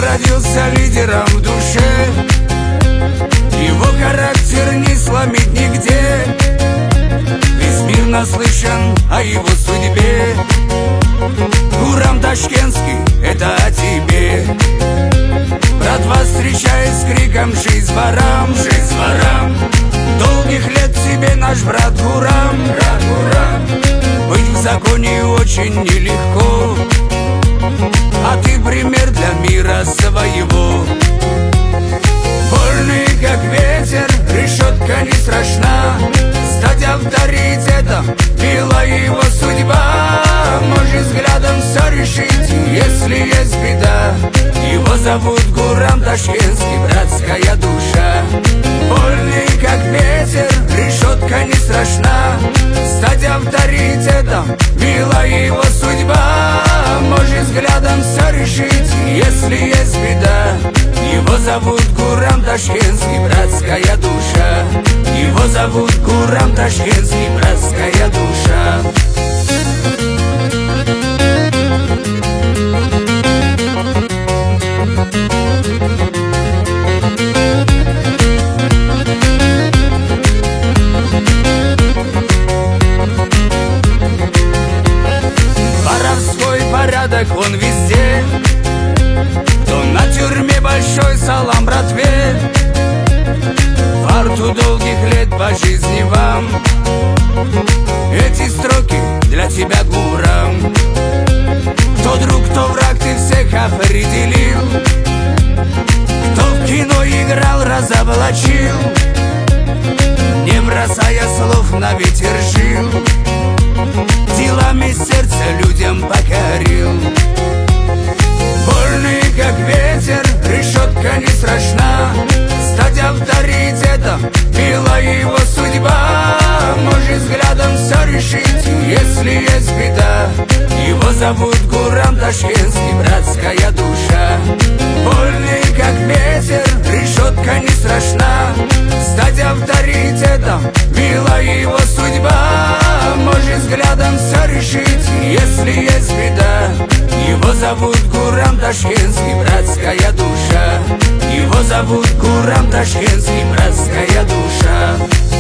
родился лидером в душе. Его характер не сломить нигде. Весь мир наслышан о его судьбе. Гурам Ташкентский, это о тебе. Братва встречает с криком «Жизнь ворам! Жизнь ворам!» Долгих лет тебе наш брат Гурам. Брат Гурам, быть в законе очень нелегко, а ты пример для мира своего. Вольный как ветер, решетка не страшна. Стать авторитетом била его судьба. Можешь взглядом все решить, если есть беда. Его зовут Гурам Ташкентский, братская душа. Вольный как ветер, решетка не страшна. Стать авторитетом била его судьба. Можешь взглядом все решить, если есть беда. Его зовут Гурам Ташкентский, братская душа. Его зовут Гурам Ташкентский, братская душа. Воровской порядок он везде. То на тюрьме большой салам братве. Фарту долгих лет по жизни вам. Эти строки для тебя, Гурам. Кто друг, кто враг, ты всех определил. Кто в кино играл, разоблачил, не бросая слов, на ветер жил. Делами сердца людям покорил. Вольный как ветер, решетка не страшна. Стать авторитетом била его судьба. Можешь взглядом все решить, если есть беда. Его зовут Гурам Ташкентский, братская душа. Вольный как ветер, решетка не страшна. Стать авторитетом била его судьба. Можешь взглядом все решить, если есть беда. Его зовут Гурам Ташкентский, братская душа. Его зовут Гурам Ташкентский, братская душа.